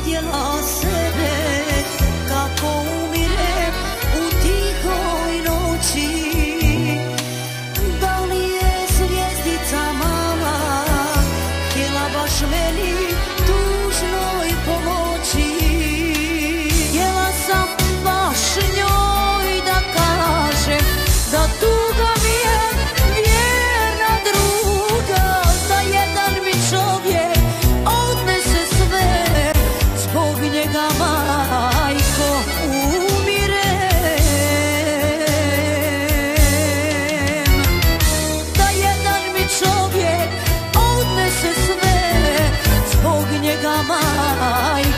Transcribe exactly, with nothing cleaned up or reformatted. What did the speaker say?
vidjela sebe kako umire u tihoj noći. Da li je zvijezdica mala htjela baš meni tužnoj pomoći? Htjela sam baš njoj da kažem da tuga mi je vjerna druga, da jedan mi čovjek odnese sve, zbog njega majko umirem. Da jedan mi čovjek odnese sve, zbog njega majko